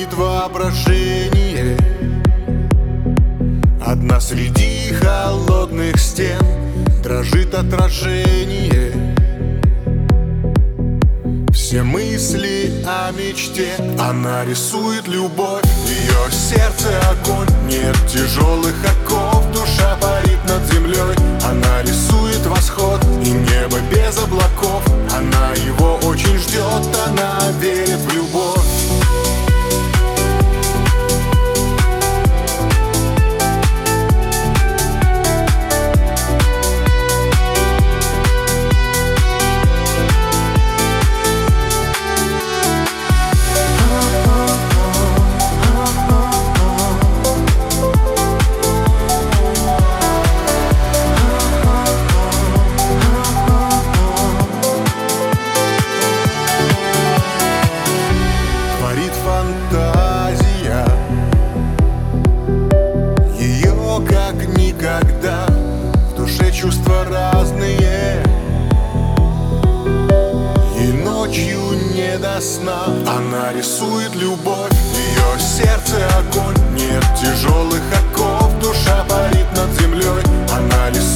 творит воображение. Одна среди холодных стен дрожит отражение. Все мысли о мечте, она рисует любовь. В ее сердце огонь, нет тяжелых оков. Душа парит над землей, она рисует восход и небо без облаков. Она его очень ждет, она верит в любовь. Фантазия ее как никогда, в душе чувства разные. И ночью не до сна она рисует любовь. В ее сердце огонь, нет тяжелых оков. Душа парит над землей, она рисует